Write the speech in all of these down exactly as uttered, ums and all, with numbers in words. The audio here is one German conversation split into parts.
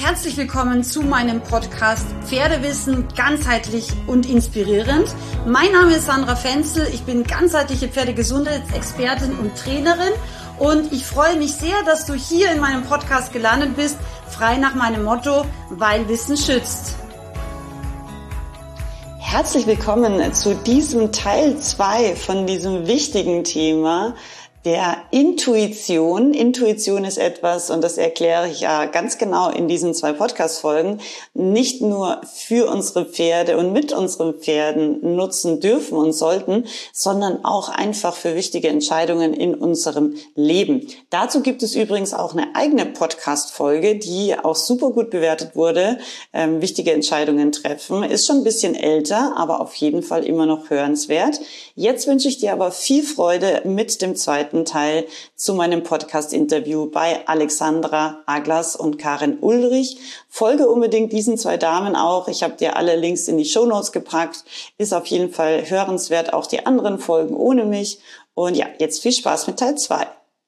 Herzlich willkommen zu meinem Podcast Pferdewissen ganzheitlich und inspirierend. Mein Name ist Sandra Fenzel, ich bin ganzheitliche Pferdegesundheitsexpertin und Trainerin und ich freue mich sehr, dass du hier in meinem Podcast gelandet bist, frei nach meinem Motto, weil Wissen schützt. Herzlich willkommen zu diesem Teil zwei von diesem wichtigen Thema der Intuition. Intuition ist etwas, und das erkläre ich ja ganz genau in diesen zwei Podcast-Folgen, nicht nur für unsere Pferde und mit unseren Pferden nutzen dürfen und sollten, sondern auch einfach für wichtige Entscheidungen in unserem Leben. Dazu gibt es übrigens auch eine eigene Podcast-Folge, die auch super gut bewertet wurde. Ähm, wichtige Entscheidungen treffen. Ist schon ein bisschen älter, aber auf jeden Fall immer noch hörenswert. Jetzt wünsche ich dir aber viel Freude mit dem zweiten Teil zu meinem Podcast-Interview bei Alexandra Aglas und Karin Ulrich. Folge unbedingt diesen zwei Damen auch. Ich habe dir alle Links in die Shownotes gepackt. Ist auf jeden Fall hörenswert, auch die anderen Folgen ohne mich. Und ja, jetzt viel Spaß mit Teil zwei.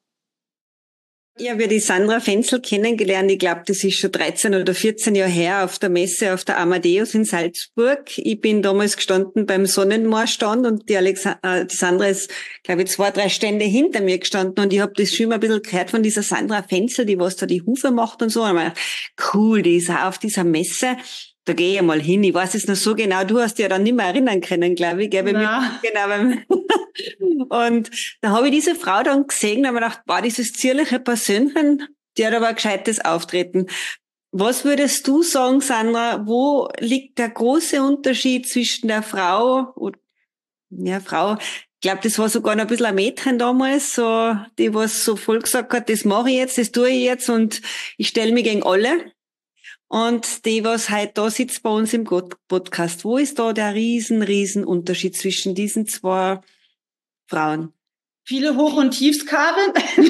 Ich habe ja die Sandra Fenzel kennengelernt, ich glaube, das ist schon dreizehn oder vierzehn Jahre her, auf der Messe auf der Amadeus in Salzburg. Ich bin damals gestanden beim Sonnenmoorstand und die, Alexa, äh, die Sandra ist, glaube ich, zwei, drei Stände hinter mir gestanden und ich habe das schon mal ein bisschen gehört von dieser Sandra Fenzel, die was da die Hufe macht und so. Und ich habe mir gedacht, cool, die ist auch auf dieser Messe. Da gehe ich mal hin. Ich weiß es noch so genau. Du hast dich ja dann nicht mehr erinnern können, glaube ich. Gell? Ja. Genau. Beim und da habe ich diese Frau dann gesehen und habe mir gedacht, wow, dieses zierliche Persönchen, die hat aber ein gescheites Auftreten. Was würdest du sagen, Sandra, wo liegt der große Unterschied zwischen der Frau und, ja, Frau, ich glaube, das war sogar noch ein bisschen ein Mädchen damals, so, die was so voll gesagt hat, das mache ich jetzt, das tue ich jetzt und ich stelle mich gegen alle. Und die, was heute da sitzt bei uns im Podcast, wo ist da der riesen, riesen Unterschied zwischen diesen zwei Frauen? Viele Hoch- und Tiefs, Karin.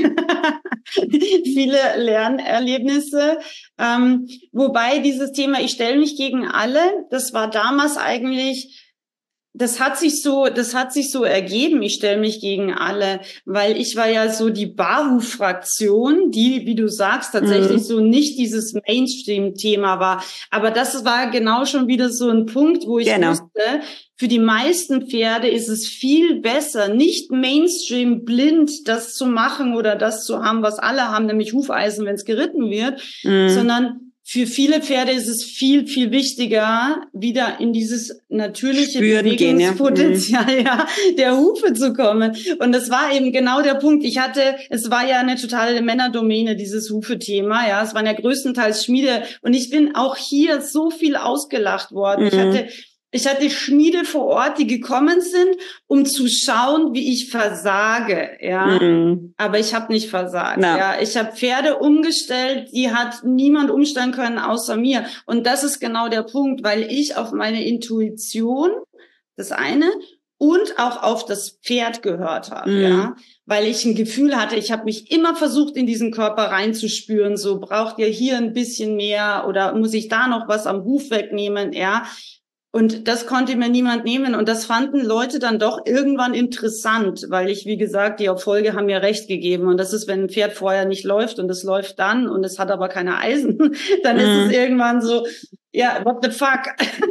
Viele Lernerlebnisse. Ähm, wobei dieses Thema, ich stelle mich gegen alle, das war damals eigentlich... Das hat sich so, das hat sich so ergeben. Ich stelle mich gegen alle, weil ich war ja so die Bahu-Fraktion, die, wie du sagst, tatsächlich mhm. so nicht dieses Mainstream-Thema war. Aber das war genau schon wieder so ein Punkt, wo ich genau. wusste, für die meisten Pferde ist es viel besser, nicht Mainstream blind das zu machen oder das zu haben, was alle haben, nämlich Hufeisen, wenn es geritten wird, mhm. sondern für viele Pferde ist es viel, viel wichtiger, wieder in dieses natürliche Spüren Bewegungspotenzial gehen, ja. ja, der Hufe zu kommen. Und das war eben genau der Punkt. Ich hatte, es war ja eine totale Männerdomäne, dieses Hufe-Thema. Ja, es waren ja größtenteils Schmiede. Und ich bin auch hier so viel ausgelacht worden. Mhm. Ich hatte Ich hatte Schmiede vor Ort, die gekommen sind, um zu schauen, wie ich versage, ja. Mhm. Aber ich habe nicht versagt, no. ja. Ich habe Pferde umgestellt, die hat niemand umstellen können außer mir. Und das ist genau der Punkt, weil ich auf meine Intuition, das eine, und auch auf das Pferd gehört habe, mhm. ja. Weil ich ein Gefühl hatte, ich habe mich immer versucht, in diesen Körper reinzuspüren. So, braucht ihr hier ein bisschen mehr oder muss ich da noch was am Huf wegnehmen, ja. Und das konnte mir niemand nehmen. Und das fanden Leute dann doch irgendwann interessant, weil ich, wie gesagt, die Erfolge haben mir recht gegeben. Und das ist, wenn ein Pferd vorher nicht läuft und es läuft dann und es hat aber keine Eisen, dann mhm. ist es irgendwann so, ja, what the fuck?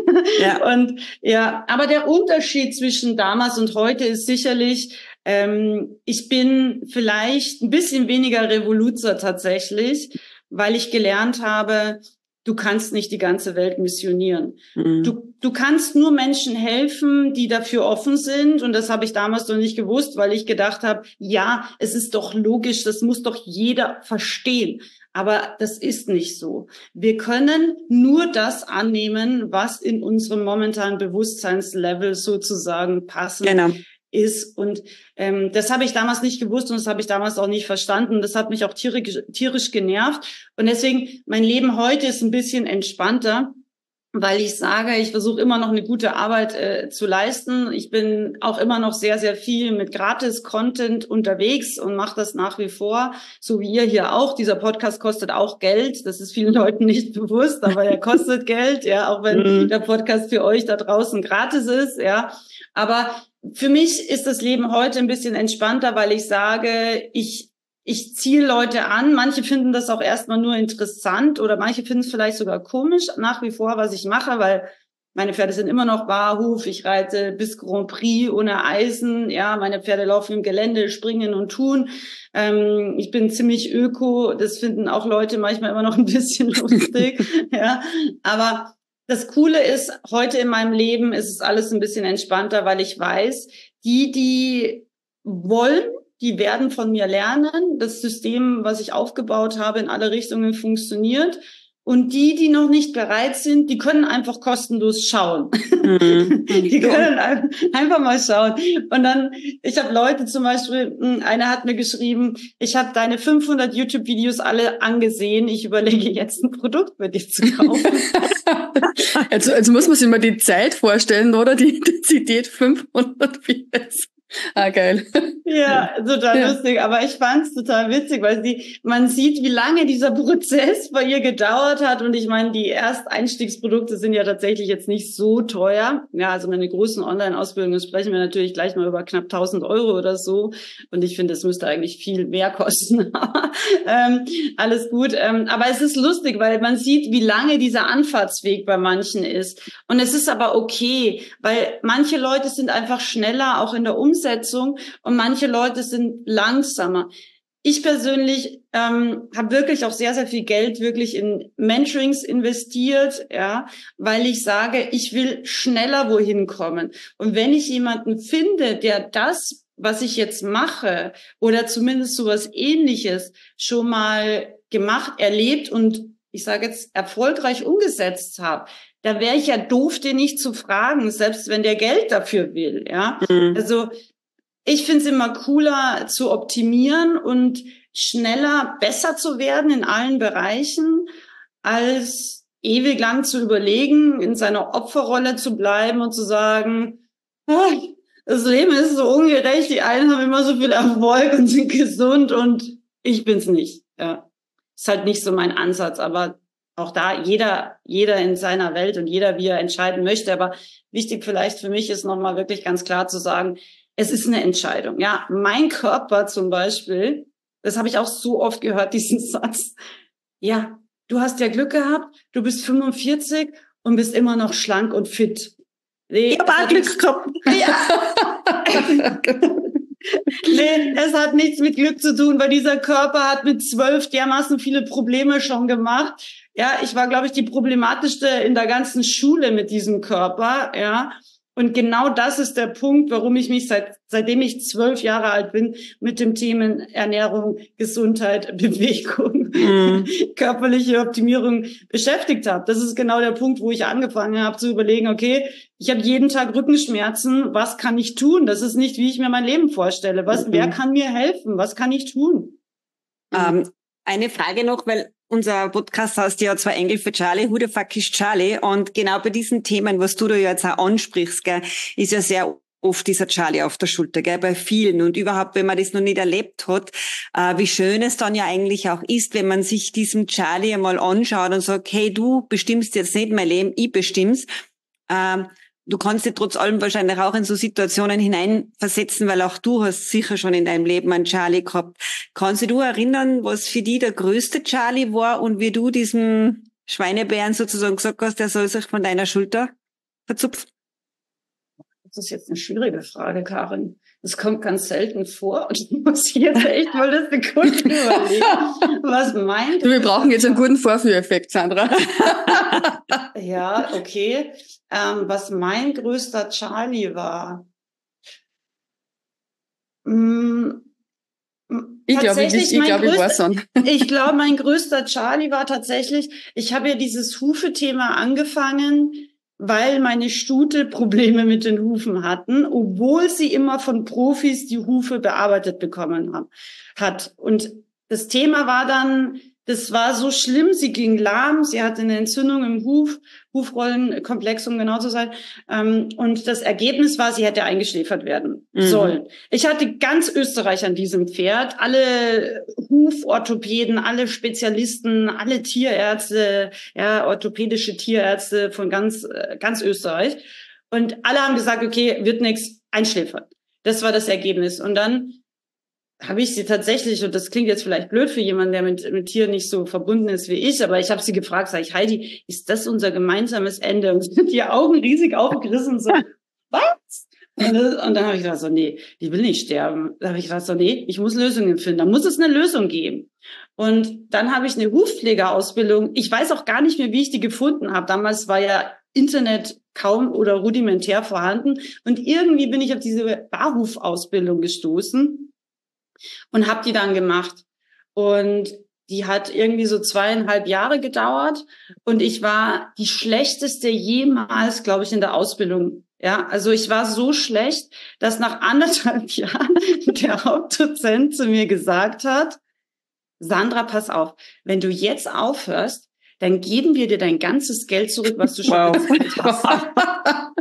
Ja. Und ja, aber der Unterschied zwischen damals und heute ist sicherlich, ähm, ich bin vielleicht ein bisschen weniger Revoluzer tatsächlich, weil ich gelernt habe, du kannst nicht die ganze Welt missionieren. Mhm. Du, du kannst nur Menschen helfen, die dafür offen sind. Und das habe ich damals noch nicht gewusst, weil ich gedacht habe, ja, es ist doch logisch, das muss doch jeder verstehen. Aber das ist nicht so. Wir können nur das annehmen, was in unserem momentanen Bewusstseinslevel sozusagen passen. Genau. ist. Und ähm, das habe ich damals nicht gewusst und das habe ich damals auch nicht verstanden. Das hat mich auch tierisch, tierisch genervt. Und deswegen, mein Leben heute ist ein bisschen entspannter, weil ich sage, ich versuche immer noch eine gute Arbeit äh, zu leisten. Ich bin auch immer noch sehr, sehr viel mit Gratis-Content unterwegs und mache das nach wie vor, so wie ihr hier auch. Dieser Podcast kostet auch Geld. Das ist vielen Leuten nicht bewusst, aber er kostet Geld, ja, auch wenn der Podcast für euch da draußen gratis ist, ja. Aber für mich ist das Leben heute ein bisschen entspannter, weil ich sage, ich ich ziehe Leute an. Manche finden das auch erstmal nur interessant oder manche finden es vielleicht sogar komisch nach wie vor, was ich mache, weil meine Pferde sind immer noch Barhof. Ich reite bis Grand Prix ohne Eisen. Ja, meine Pferde laufen im Gelände, springen und tun. Ähm, ich bin ziemlich öko. Das finden auch Leute manchmal immer noch ein bisschen lustig. Ja, aber das Coole ist, heute in meinem Leben ist es alles ein bisschen entspannter, weil ich weiß, die, die wollen, die werden von mir lernen. Das System, was ich aufgebaut habe, in alle Richtungen funktioniert. Und die, die noch nicht bereit sind, die können einfach kostenlos schauen. Mhm. Die können einfach mal schauen. Und dann, ich habe Leute zum Beispiel, einer hat mir geschrieben, ich habe deine fünfhundert YouTube-Videos alle angesehen. Ich überlege jetzt ein Produkt für dich zu kaufen. also, also muss man sich mal die Zeit vorstellen, oder? Die Intensität fünfhundert Videos. Ah, geil. Ja, total ja. lustig. Aber ich fand es total witzig, weil sie, man sieht, wie lange dieser Prozess bei ihr gedauert hat. Und ich meine, die Ersteinstiegsprodukte sind ja tatsächlich jetzt nicht so teuer. Ja, also meine großen Online-Ausbildungen sprechen wir natürlich gleich mal über knapp tausend Euro oder so. Und ich finde, es müsste eigentlich viel mehr kosten. ähm, alles gut. Ähm, aber es ist lustig, weil man sieht, wie lange dieser Anfahrtsweg bei manchen ist. Und es ist aber okay, weil manche Leute sind einfach schneller, auch in der Umsetzung. Und manche Leute sind langsamer. Ich persönlich ähm, habe wirklich auch sehr, sehr viel Geld wirklich in Mentorings investiert, ja, weil ich sage, ich will schneller wohin kommen. Und wenn ich jemanden finde, der das, was ich jetzt mache, oder zumindest sowas Ähnliches schon mal gemacht, erlebt und ich sage jetzt erfolgreich umgesetzt habe, da wäre ich ja doof, den nicht zu fragen, selbst wenn der Geld dafür will, ja. Mhm. Also ich finde es immer cooler zu optimieren und schneller besser zu werden in allen Bereichen, als ewig lang zu überlegen, in seiner Opferrolle zu bleiben und zu sagen, das Leben ist so ungerecht, die einen haben immer so viel Erfolg und sind gesund und ich bin's nicht. Ja, ist halt nicht so mein Ansatz, aber auch da jeder, jeder in seiner Welt und jeder, wie er entscheiden möchte. Aber wichtig vielleicht für mich ist nochmal wirklich ganz klar zu sagen, es ist eine Entscheidung. Ja, mein Körper zum Beispiel, das habe ich auch so oft gehört, diesen Satz. Ja, du hast ja Glück gehabt, du bist fünfundvierzig und bist immer noch schlank und fit. Nee, ich habe auch Glück gehabt. Ja. Nee, es hat nichts mit Glück zu tun, weil dieser Körper hat mit zwölf dermaßen viele Probleme schon gemacht. Ja, ich war, glaube ich, die problematischste in der ganzen Schule mit diesem Körper, ja. Und genau das ist der Punkt, warum ich mich seit, seitdem ich zwölf Jahre alt bin, mit dem Themen Ernährung, Gesundheit, Bewegung, mm. körperliche Optimierung beschäftigt habe. Das ist genau der Punkt, wo ich angefangen habe zu überlegen, okay, ich habe jeden Tag Rückenschmerzen, was kann ich tun? Das ist nicht, wie ich mir mein Leben vorstelle. Was, mm. wer kann mir helfen? Was kann ich tun? Ähm, eine Frage noch, weil unser Podcast heißt ja zwei Engel für Charlie, who the fuck is Charlie? Und genau bei diesen Themen, was du da jetzt auch ansprichst, gell, ist ja sehr oft dieser Charlie auf der Schulter, gell, bei vielen. Und überhaupt, wenn man das noch nicht erlebt hat, äh, wie schön es dann ja eigentlich auch ist, wenn man sich diesem Charlie einmal anschaut und sagt, hey, du bestimmst jetzt nicht mein Leben, ich bestimm's. Ähm, Du kannst dich trotz allem wahrscheinlich auch in so Situationen hineinversetzen, weil auch du hast sicher schon in deinem Leben einen Charlie gehabt. Kannst du dich erinnern, was für dich der größte Charlie war und wie du diesem Schweinebären sozusagen gesagt hast, der soll sich von deiner Schulter verzupfen? Das ist jetzt eine schwierige Frage, Karin. Das kommt ganz selten vor und ich muss jetzt echt mal das Sekunden überlegen. Was meint du? Wir brauchen jetzt einen guten Vorführeffekt, Sandra. Ja, okay. Ähm, was mein größter Charlie war? Hm, ich glaube, ich, ich, glaub, ich weiß schon. Ich glaube, mein größter Charlie war tatsächlich, ich habe ja dieses Hufe-Thema angefangen, weil meine Stute Probleme mit den Hufen hatten, obwohl sie immer von Profis die Hufe bearbeitet bekommen haben, hat. Und das Thema war dann, das war so schlimm, sie ging lahm, sie hatte eine Entzündung im Huf, Hufrollenkomplex, um genau zu sein. Und das Ergebnis war, sie hätte eingeschläfert werden mhm. sollen. Ich hatte ganz Österreich an diesem Pferd, alle Huforthopäden, alle Spezialisten, alle Tierärzte, ja, orthopädische Tierärzte von ganz, ganz Österreich. Und alle haben gesagt, okay, wird nichts, einschläfern. Das war das Ergebnis. Und dann habe ich sie tatsächlich, und das klingt jetzt vielleicht blöd für jemanden, der mit, mit Tieren nicht so verbunden ist wie ich, aber ich habe sie gefragt, sage ich, Heidi, ist das unser gemeinsames Ende? Und sind die Augen riesig aufgerissen und so, was? Und, und dann habe ich gedacht, so, nee, die will nicht sterben. Da habe ich gedacht, so, nee, ich muss Lösungen finden. Da muss es eine Lösung geben. Und dann habe ich eine Hufpflegerausbildung. Ich weiß auch gar nicht mehr, wie ich die gefunden habe. Damals war ja Internet kaum oder rudimentär vorhanden. Und irgendwie bin ich auf diese Barhufausbildung gestoßen und habe die dann gemacht. Und die hat irgendwie so zweieinhalb Jahre gedauert. Und ich war die schlechteste jemals, glaube ich, in der Ausbildung. Ja, also ich war so schlecht, dass nach anderthalb Jahren der Hauptdozent zu mir gesagt hat, Sandra, pass auf, wenn du jetzt aufhörst, dann geben wir dir dein ganzes Geld zurück, was du schon wow. bezahlt hast.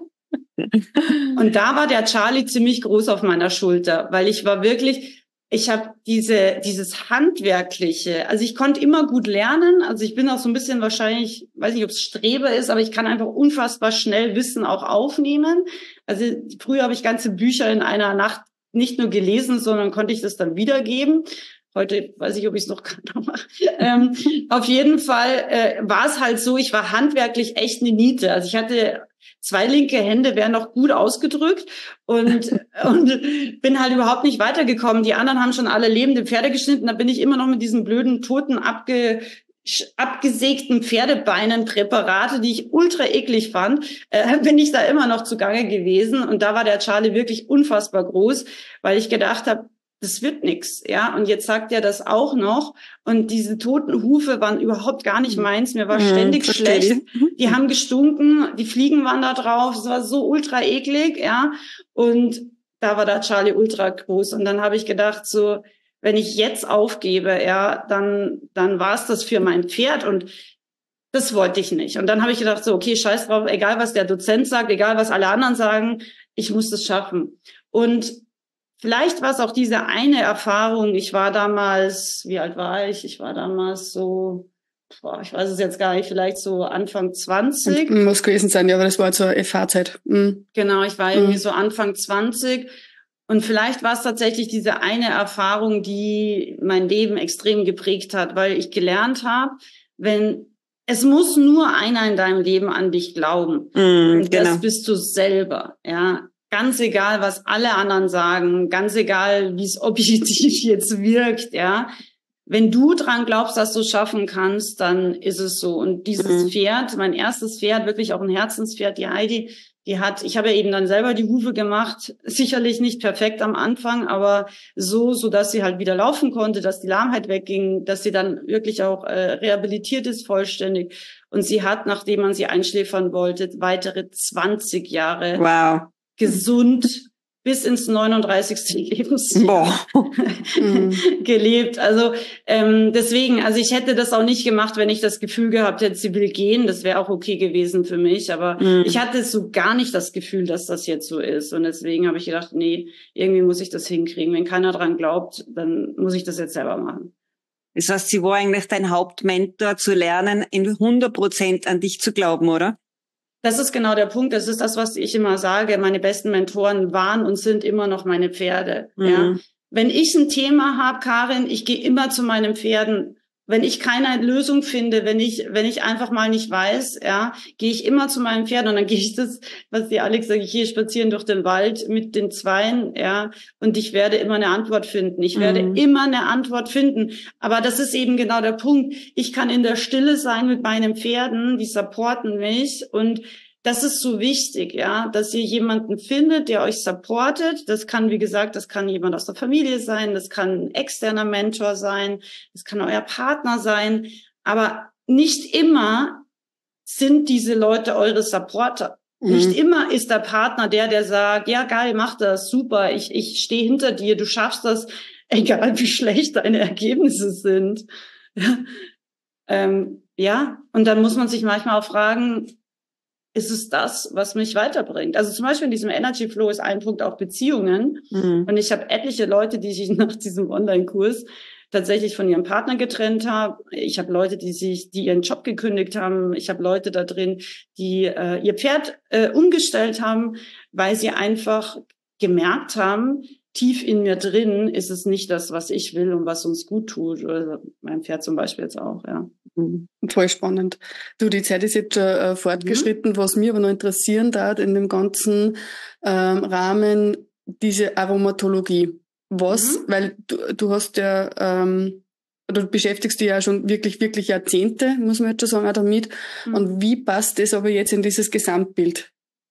Und da war der Charlie ziemlich groß auf meiner Schulter, weil ich war wirklich, ich habe diese dieses Handwerkliche, also ich konnte immer gut lernen, also ich bin auch so ein bisschen wahrscheinlich, weiß nicht, ob es Streber ist, aber ich kann einfach unfassbar schnell Wissen auch aufnehmen. Also früher habe ich ganze Bücher in einer Nacht nicht nur gelesen, sondern konnte ich das dann wiedergeben. Heute weiß ich, ob ich es noch kann. Aber, ähm, auf jeden Fall äh, war es halt so, ich war handwerklich echt eine Niete. Also ich hatte zwei linke Hände, wären noch gut ausgedrückt und und bin halt überhaupt nicht weitergekommen. Die anderen haben schon alle lebende Pferde geschnitten. Da bin ich immer noch mit diesen blöden, toten, abge abgesägten Pferdebeinen, Präparate, die ich ultra eklig fand, äh, bin ich da immer noch zugange gewesen. Und da war der Charlie wirklich unfassbar groß, weil ich gedacht habe, das wird nix, ja. Und jetzt sagt er das auch noch. Und diese toten Hufe waren überhaupt gar nicht meins. Mir war Mhm, ständig verstehe. schlecht. Die haben gestunken, die Fliegen waren da drauf. Es war so ultra eklig, ja. Und da war der Charlie ultra groß. Und dann habe ich gedacht, so, wenn ich jetzt aufgebe, ja, dann dann war es das für mein Pferd. Und das wollte ich nicht. Und dann habe ich gedacht, so, okay, scheiß drauf, egal was der Dozent sagt, egal was alle anderen sagen, ich muss das schaffen. Und vielleicht war es auch diese eine Erfahrung. Ich war damals, wie alt war ich? Ich war damals so, boah, ich weiß es jetzt gar nicht, vielleicht so Anfang zwanzig. Muss gewesen sein, ja, aber das war zur F H-Zeit. Mhm. Genau, ich war irgendwie Mhm. so Anfang zwanzig. Und vielleicht war es tatsächlich diese eine Erfahrung, die mein Leben extrem geprägt hat, weil ich gelernt habe, wenn es muss nur einer in deinem Leben an dich glauben. Mm, Und genau. das bist du selber, ja. Ganz egal, was alle anderen sagen, ganz egal, wie es objektiv jetzt wirkt, ja. Wenn du dran glaubst, dass du es schaffen kannst, dann ist es so. Und dieses Mhm. Pferd, mein erstes Pferd, wirklich auch ein Herzenspferd, die Heidi, die hat, ich habe ja eben dann selber die Hufe gemacht, sicherlich nicht perfekt am Anfang, aber so, so dass sie halt wieder laufen konnte, dass die Lahmheit wegging, dass sie dann wirklich auch äh, rehabilitiert ist vollständig. Und sie hat, nachdem man sie einschläfern wollte, weitere zwanzig Jahre Wow. gesund bis ins neununddreißigste Lebensjahr Boah. Mhm. gelebt. Also ähm, deswegen, also ich hätte das auch nicht gemacht, wenn ich das Gefühl gehabt hätte, sie will gehen. Das wäre auch okay gewesen für mich. Aber Mhm. ich hatte so gar nicht das Gefühl, dass das jetzt so ist. Und deswegen habe ich gedacht, nee, irgendwie muss ich das hinkriegen. Wenn keiner dran glaubt, dann muss ich das jetzt selber machen. Das heißt, sie war eigentlich dein Hauptmentor, zu lernen, in hundert Prozent an dich zu glauben, oder? Das ist genau der Punkt. Das ist das, was ich immer sage. Meine besten Mentoren waren und sind immer noch meine Pferde. Mhm. Ja. Wenn ich ein Thema habe, Karin, ich gehe immer zu meinen Pferden. Wenn ich keine Lösung finde, wenn ich wenn ich einfach mal nicht weiß, ja, gehe ich immer zu meinen Pferden und dann gehe ich das, was die Alex sagt, ich gehe spazieren durch den Wald mit den Zweien, ja, und ich werde immer eine Antwort finden. Ich werde Mhm. immer eine Antwort finden. Aber das ist eben genau der Punkt. Ich kann in der Stille sein mit meinen Pferden, die supporten mich und das ist so wichtig, ja, dass ihr jemanden findet, der euch supportet. Das kann, wie gesagt, das kann jemand aus der Familie sein, das kann ein externer Mentor sein, das kann euer Partner sein. Aber nicht immer sind diese Leute eure Supporter. Mhm. Nicht immer ist der Partner der, der sagt, ja geil, mach das, super, ich, ich stehe hinter dir, du schaffst das, egal wie schlecht deine Ergebnisse sind. Ja, ähm, ja. Und dann muss man sich manchmal auch fragen, ist es das, was mich weiterbringt? Also zum Beispiel in diesem Energy Flow ist ein Punkt auch Beziehungen. Mhm. Und ich habe etliche Leute, die sich nach diesem Online-Kurs tatsächlich von ihrem Partner getrennt haben. Ich habe Leute, die sich, die ihren Job gekündigt haben. Ich habe Leute da drin, die äh, ihr Pferd äh, umgestellt haben, weil sie einfach gemerkt haben, tief in mir drin ist es nicht das, was ich will und was uns gut tut. Oder mein Pferd zum Beispiel jetzt auch, ja. Voll spannend. Du, die Zeit ist jetzt schon äh, fortgeschritten. Mhm. Was mich aber noch interessieren darf in dem ganzen ähm, Rahmen, diese Aromatologie. Was, mhm. weil du, du hast ja, ähm, du beschäftigst dich ja schon wirklich, wirklich Jahrzehnte, muss man jetzt schon sagen, auch damit. Mhm. Und wie passt das aber jetzt in dieses Gesamtbild?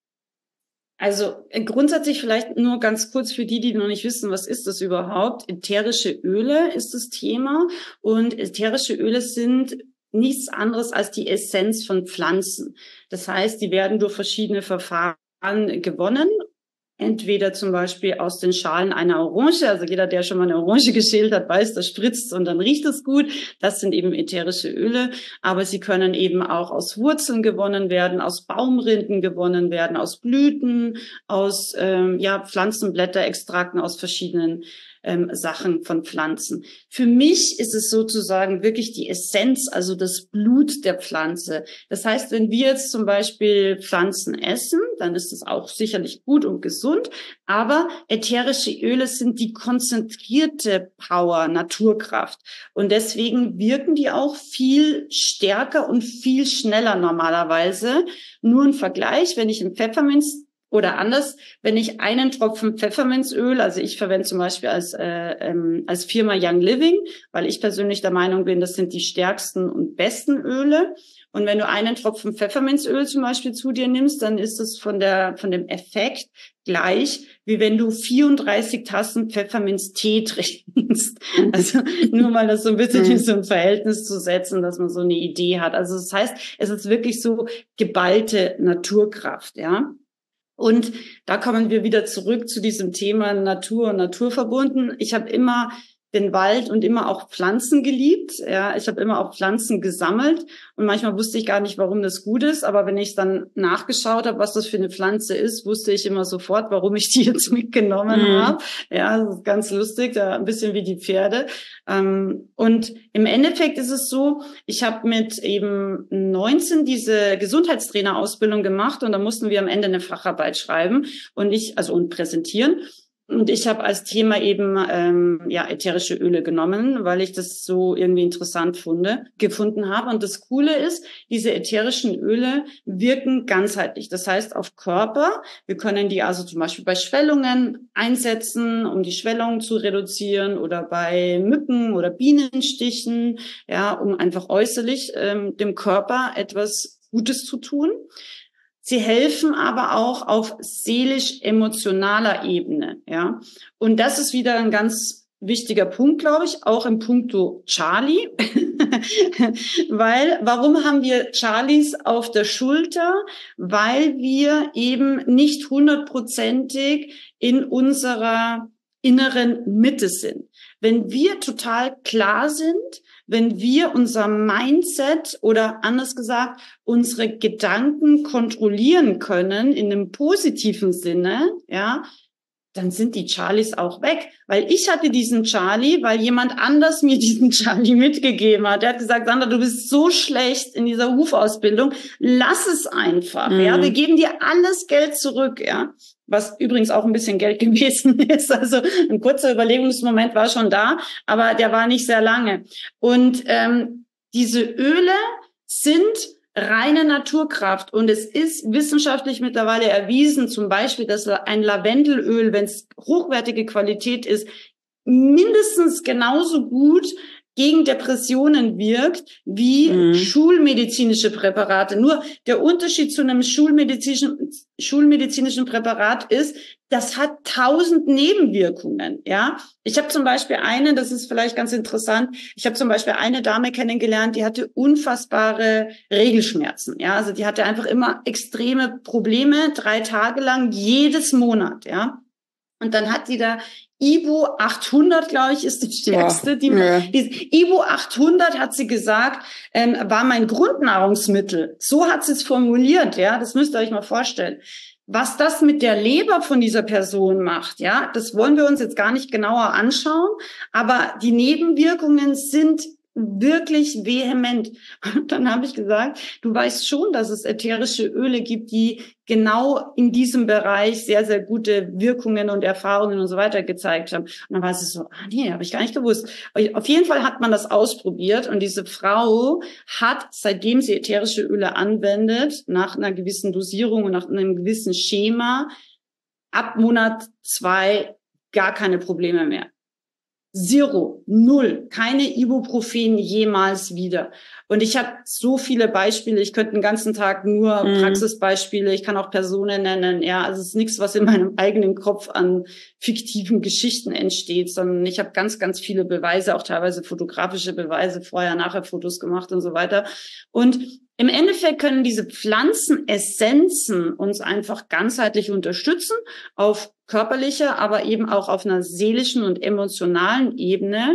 Also grundsätzlich vielleicht nur ganz kurz für die, die noch nicht wissen, was ist das überhaupt? Ätherische Öle ist das Thema und ätherische Öle sind nichts anderes als die Essenz von Pflanzen. Das heißt, die werden durch verschiedene Verfahren gewonnen. Entweder zum Beispiel aus den Schalen einer Orange, also jeder, der schon mal eine Orange geschält hat, weiß, das spritzt und dann riecht es gut. Das sind eben ätherische Öle, aber sie können eben auch aus Wurzeln gewonnen werden, aus Baumrinden gewonnen werden, aus Blüten, aus ähm, ja Pflanzenblätterextrakten, aus verschiedenen ähm, Sachen von Pflanzen. Für mich ist es sozusagen wirklich die Essenz, also das Blut der Pflanze. Das heißt, wenn wir jetzt zum Beispiel Pflanzen essen, dann ist das auch sicherlich gut und gesund, aber ätherische Öle sind die konzentrierte Power, Naturkraft. Und deswegen wirken die auch viel stärker und viel schneller normalerweise. Nur ein Vergleich, wenn ich einen Pfefferminz Oder anders, wenn ich einen Tropfen Pfefferminzöl, also ich verwende zum Beispiel als äh, ähm, als Firma Young Living, weil ich persönlich der Meinung bin, das sind die stärksten und besten Öle. Und wenn du einen Tropfen Pfefferminzöl zum Beispiel zu dir nimmst, dann ist es von der von dem Effekt gleich, wie wenn du vierunddreißig Tassen Pfefferminztee trinkst. Also nur mal das so ein bisschen in so ein Verhältnis zu setzen, dass man so eine Idee hat. Also das heißt, es ist wirklich so geballte Naturkraft, ja. Und da kommen wir wieder zurück zu diesem Thema Natur und Naturverbunden. Ich habe immer den Wald und immer auch Pflanzen geliebt. Ja, ich habe immer auch Pflanzen gesammelt und manchmal wusste ich gar nicht, warum das gut ist. Aber wenn ich dann nachgeschaut habe, was das für eine Pflanze ist, wusste ich immer sofort, warum ich die jetzt mitgenommen mhm. habe. Ja, das ist ganz lustig, da ein bisschen wie die Pferde. Und im Endeffekt ist es so, ich habe mit eben neunzehn diese Gesundheitstrainerausbildung gemacht und da mussten wir am Ende eine Facharbeit schreiben und ich also und präsentieren. Und ich habe als Thema eben ähm, ja ätherische Öle genommen, weil ich das so irgendwie interessant funde, gefunden habe. Und das Coole ist, diese ätherischen Öle wirken ganzheitlich. Das heißt auf Körper. Wir können die also zum Beispiel bei Schwellungen einsetzen, um die Schwellung zu reduzieren, oder bei Mücken oder Bienenstichen, ja, um einfach äußerlich ähm, dem Körper etwas Gutes zu tun. Sie helfen aber auch auf seelisch-emotionaler Ebene, ja. Und das ist wieder ein ganz wichtiger Punkt, glaube ich, auch im Punkto Charlie. Weil, warum haben wir Charlies auf der Schulter? Weil wir eben nicht hundertprozentig in unserer inneren Mitte sind. Wenn wir total klar sind, wenn wir unser Mindset oder anders gesagt unsere Gedanken kontrollieren können in einem positiven Sinne, ja, dann sind die Charlies auch weg. Weil ich hatte diesen Charlie, weil jemand anders mir diesen Charlie mitgegeben hat. Der hat gesagt, Sandra, du bist so schlecht in dieser Hufausbildung, lass es einfach, mhm. ja, wir geben dir alles Geld zurück, ja. Was übrigens auch ein bisschen Geld gewesen ist. Also ein kurzer Überlegungsmoment war schon da, aber der war nicht sehr lange. Und ähm, diese Öle sind reine Naturkraft. Und es ist wissenschaftlich mittlerweile erwiesen, zum Beispiel, dass ein Lavendelöl, wenn es hochwertige Qualität ist, mindestens genauso gut gegen Depressionen wirkt wie mhm. schulmedizinische Präparate. Nur der Unterschied zu einem schulmedizinischen, schulmedizinischen Präparat ist, das hat tausend Nebenwirkungen. Ja, ich habe zum Beispiel eine, das ist vielleicht ganz interessant. Ich habe zum Beispiel eine Dame kennengelernt, die hatte unfassbare Regelschmerzen. Ja, also die hatte einfach immer extreme Probleme, drei Tage lang jedes Monat. Ja. Und dann hat sie da Ibu achthundert, glaube ich, ist die stärkste. Die, ja. die, Ibu achthundert, hat sie gesagt, ähm, war mein Grundnahrungsmittel. So hat sie es formuliert, ja. Das müsst ihr euch mal vorstellen. Was das mit der Leber von dieser Person macht, ja, das wollen wir uns jetzt gar nicht genauer anschauen. Aber die Nebenwirkungen sind wirklich vehement. Und dann habe ich gesagt, du weißt schon, dass es ätherische Öle gibt, die genau in diesem Bereich sehr, sehr gute Wirkungen und Erfahrungen und so weiter gezeigt haben. Und dann war es so, ah nee, habe ich gar nicht gewusst. Auf jeden Fall hat man das ausprobiert und diese Frau hat, seitdem sie ätherische Öle anwendet, nach einer gewissen Dosierung und nach einem gewissen Schema, ab Monat zwei gar keine Probleme mehr. Zero, null, keine Ibuprofen jemals wieder. Und ich habe so viele Beispiele, ich könnte den ganzen Tag nur mhm. Praxisbeispiele, ich kann auch Personen nennen, ja, also es ist nichts, was in meinem eigenen Kopf an fiktiven Geschichten entsteht, sondern ich habe ganz, ganz viele Beweise, auch teilweise fotografische Beweise, vorher, nachher Fotos gemacht und so weiter. Und im Endeffekt können diese Pflanzenessenzen uns einfach ganzheitlich unterstützen, auf körperlicher, aber eben auch auf einer seelischen und emotionalen Ebene.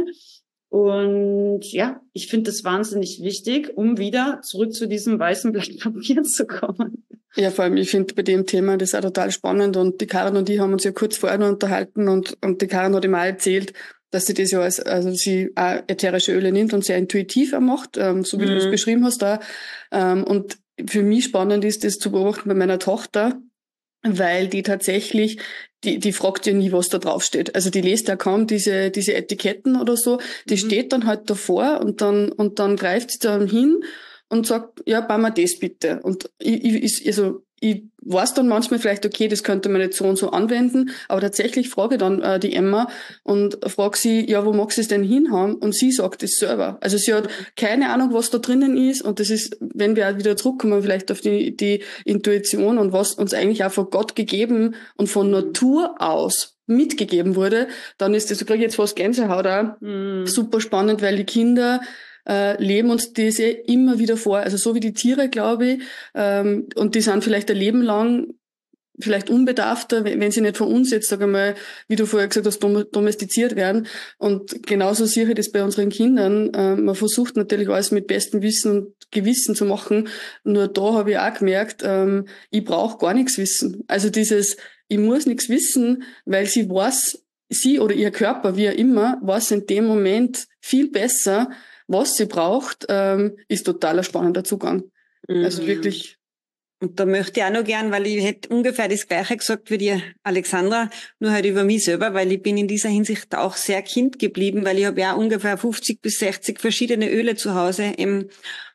Und ja, ich finde das wahnsinnig wichtig, um wieder zurück zu diesem weißen Blatt Papier zu kommen. Ja, vor allem, ich finde bei dem Thema das auch total spannend. Und die Karin und ich haben uns ja kurz vorher noch unterhalten und, und die Karin hat ihm auch erzählt, dass sie das ja als, also sie auch ätherische Öle nimmt und sehr intuitiv auch macht, ähm, so wie mhm. du es beschrieben hast da. Ähm, und für mich spannend ist, das zu beobachten bei meiner Tochter, weil die tatsächlich, die, die fragt ja nie, was da drauf steht. Also die liest ja kaum diese, diese Etiketten oder so. Die mhm. steht dann halt davor und dann, und dann greift sie dann hin und sagt, ja, bauen wir das bitte. Und ich, ich, also, ich weiß dann manchmal vielleicht, okay, das könnte man jetzt so und so anwenden, aber tatsächlich frage ich dann äh, die Emma und frage sie, ja, wo magst du es denn hinhauen? Und sie sagt es selber. Also sie hat keine Ahnung, was da drinnen ist und das ist, wenn wir auch wieder zurückkommen, vielleicht auf die, die Intuition und was uns eigentlich auch von Gott gegeben und von Natur aus mitgegeben wurde, dann ist das, ich kriege jetzt fast Gänsehaut auch, mhm. super spannend, weil die Kinder Äh, leben uns diese immer wieder vor, also so wie die Tiere, glaube ich, ähm, und die sind vielleicht ein Leben lang vielleicht unbedarfter, wenn sie nicht von uns jetzt, sag ich mal, wie du vorher gesagt hast, domestiziert werden. Und genauso sehe ich das bei unseren Kindern. Äh, man versucht natürlich alles mit bestem Wissen und Gewissen zu machen, nur da habe ich auch gemerkt, ähm, ich brauche gar nichts wissen. Also dieses, ich muss nichts wissen, weil sie weiß, sie oder ihr Körper, wie auch immer, weiß in dem Moment viel besser, was sie braucht, ähm, ist total ein spannender Zugang. Mhm. Also wirklich. Und da möchte ich auch noch gern, weil ich hätte ungefähr das Gleiche gesagt wie die Alexandra, nur halt über mich selber, weil ich bin in dieser Hinsicht auch sehr Kind geblieben, weil ich habe ja ungefähr fünfzig bis sechzig verschiedene Öle zu Hause eben.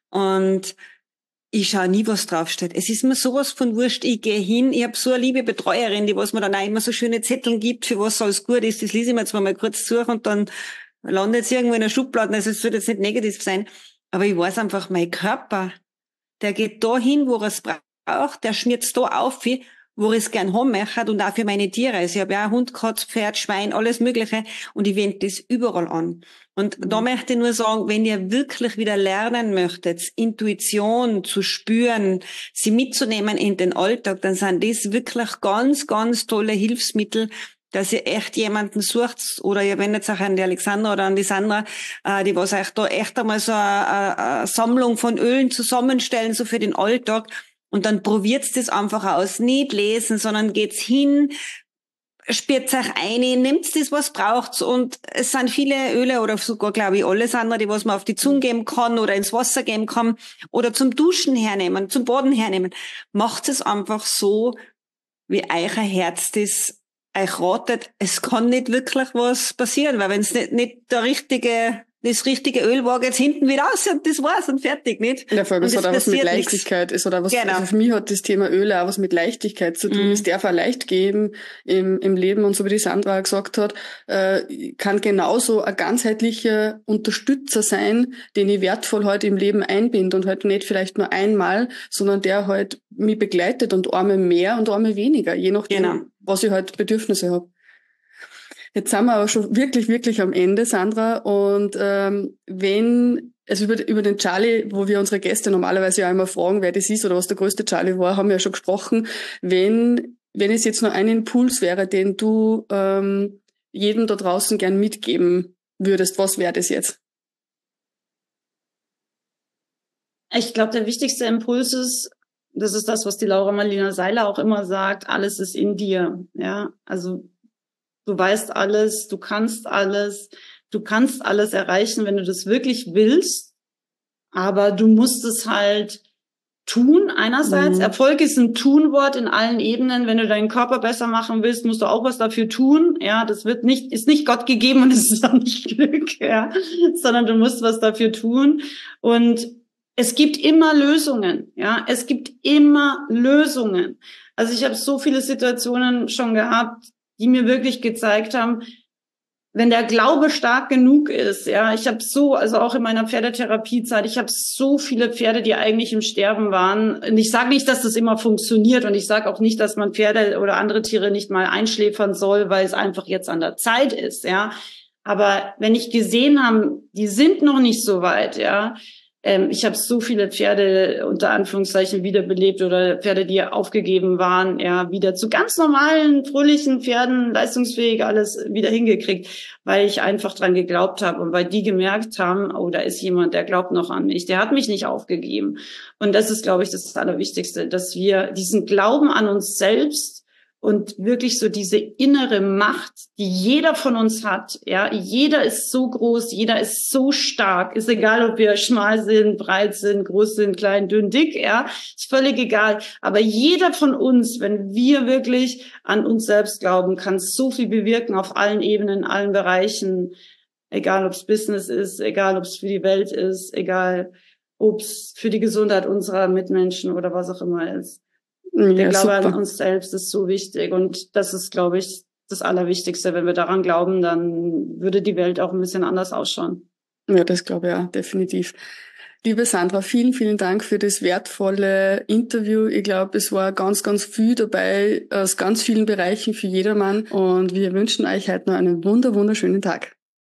Und ich schaue nie, was draufsteht. Es ist mir sowas von wurscht. Ich gehe hin, ich habe so eine liebe Betreuerin, die was mir dann auch immer so schöne Zettel gibt, für was alles gut ist. Das lese ich mir zwar mal kurz durch und dann landet es irgendwo in der Schublade, also es wird jetzt nicht negativ sein, aber ich weiß einfach, mein Körper, der geht da hin, wo er es braucht, der schmiert es da auf, wo er es gern haben möchte und auch für meine Tiere. Also ich habe ja auch Hund, Katz, Pferd, Schwein, alles Mögliche und ich wende das überall an. Und mhm. da möchte ich nur sagen, wenn ihr wirklich wieder lernen möchtet, Intuition zu spüren, sie mitzunehmen in den Alltag, dann sind das wirklich ganz, ganz tolle Hilfsmittel, dass ihr echt jemanden sucht, oder ihr wendet euch an die Alexandra oder an die Sandra, äh, die was euch da echt einmal so eine, eine Sammlung von Ölen zusammenstellen, so für den Alltag, und dann probiert's das einfach aus. Nicht lesen, sondern geht's hin, spürt euch ein, nehmt das, was braucht's, und es sind viele Öle, oder sogar, glaube ich, alles andere, die was man auf die Zunge geben kann, oder ins Wasser geben kann, oder zum Duschen hernehmen, zum Baden hernehmen. Macht es einfach so, wie euer Herz das euch ratet. Es kann nicht wirklich was passieren, weil wenn es nicht, nicht der richtige, das richtige Öl war, geht's hinten wieder aus und das war's und fertig, nicht? Ja, vor allem, es hat auch was mit Leichtigkeit. Es hat auch was, genau. Also für mich hat das Thema Öle auch was mit Leichtigkeit zu tun. Mm. Es darf auch leicht geben im, im Leben, und so wie die Sandra auch gesagt hat, äh, kann genauso ein ganzheitlicher Unterstützer sein, den ich wertvoll heute im Leben einbinde und halt nicht vielleicht nur einmal, sondern der halt mich begleitet und einmal mehr und einmal weniger, je nachdem, genau. was ich halt Bedürfnisse habe. Jetzt sind wir aber schon wirklich, wirklich am Ende, Sandra. Und ähm, wenn, also über, über den Charlie, wo wir unsere Gäste normalerweise ja immer fragen, wer das ist oder was der größte Charlie war, haben wir ja schon gesprochen. Wenn, wenn es jetzt nur ein Impuls wäre, den du ähm, jedem da draußen gern mitgeben würdest, was wäre das jetzt? Ich glaube, der wichtigste Impuls ist, das ist das, was die Laura Marlina Seiler auch immer sagt, alles ist in dir. Ja, also du weißt alles, du kannst alles, du kannst alles erreichen, wenn du das wirklich willst, aber du musst es halt tun einerseits. Mhm. Erfolg ist ein Tunwort in allen Ebenen. Wenn du deinen Körper besser machen willst, musst du auch was dafür tun. Ja, das wird nicht, ist nicht Gott gegeben und es ist auch nicht Glück, ja, sondern du musst was dafür tun. Und es gibt immer Lösungen, ja. Es gibt immer Lösungen. Also ich habe so viele Situationen schon gehabt, die mir wirklich gezeigt haben, wenn der Glaube stark genug ist, ja, ich habe so, also auch in meiner Pferdetherapiezeit, ich habe so viele Pferde, die eigentlich im Sterben waren. Und ich sage nicht, dass das immer funktioniert und ich sage auch nicht, dass man Pferde oder andere Tiere nicht mal einschläfern soll, weil es einfach jetzt an der Zeit ist, ja. Aber wenn ich gesehen habe, die sind noch nicht so weit, ja. Ähm, ich habe so viele Pferde unter Anführungszeichen wiederbelebt oder Pferde, die aufgegeben waren, ja, wieder zu ganz normalen, fröhlichen Pferden, leistungsfähig, alles wieder hingekriegt, weil ich einfach dran geglaubt habe und weil die gemerkt haben, oh, da ist jemand, der glaubt noch an mich, der hat mich nicht aufgegeben. Und das ist, glaube ich, das Allerwichtigste, dass wir diesen Glauben an uns selbst und wirklich so diese innere Macht, die jeder von uns hat, ja, jeder ist so groß, jeder ist so stark, ist egal, ob wir schmal sind, breit sind, groß sind, klein, dünn, dick, ja, ist völlig egal. Aber jeder von uns, wenn wir wirklich an uns selbst glauben, kann so viel bewirken auf allen Ebenen, in allen Bereichen, egal ob es Business ist, egal ob es für die Welt ist, egal ob es für die Gesundheit unserer Mitmenschen oder was auch immer ist. Der ja, Glaube super. an uns selbst ist so wichtig und das ist, glaube ich, das Allerwichtigste. Wenn wir daran glauben, dann würde die Welt auch ein bisschen anders ausschauen. Ja, das glaube ich auch, definitiv. Liebe Sandra, vielen, vielen Dank für das wertvolle Interview. Ich glaube, es war ganz, ganz viel dabei aus ganz vielen Bereichen für jedermann und wir wünschen euch heute noch einen wunder, wunderschönen Tag.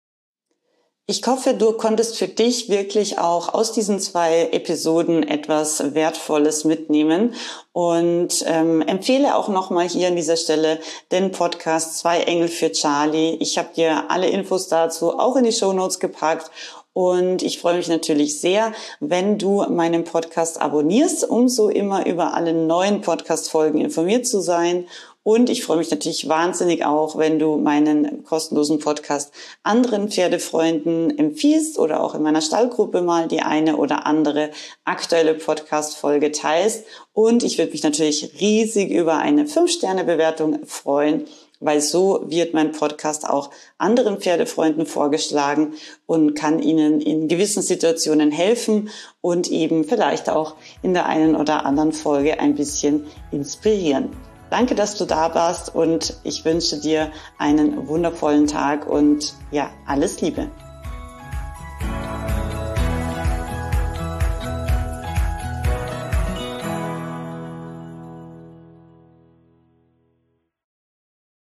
Ich hoffe, du konntest für dich wirklich auch aus diesen zwei Episoden etwas Wertvolles mitnehmen und ähm, empfehle auch nochmal hier an dieser Stelle den Podcast Zwei Engel für Charlie. Ich habe dir alle Infos dazu auch in die Shownotes gepackt. Und ich freue mich natürlich sehr, wenn du meinen Podcast abonnierst, um so immer über alle neuen Podcast-Folgen informiert zu sein. Und ich freue mich natürlich wahnsinnig auch, wenn du meinen kostenlosen Podcast anderen Pferdefreunden empfiehlst oder auch in meiner Stallgruppe mal die eine oder andere aktuelle Podcast-Folge teilst. Und ich würde mich natürlich riesig über eine fünf Sterne Bewertung freuen, weil so wird mein Podcast auch anderen Pferdefreunden vorgeschlagen und kann ihnen in gewissen Situationen helfen und eben vielleicht auch in der einen oder anderen Folge ein bisschen inspirieren. Danke, dass du da warst und ich wünsche dir einen wundervollen Tag und ja, alles Liebe.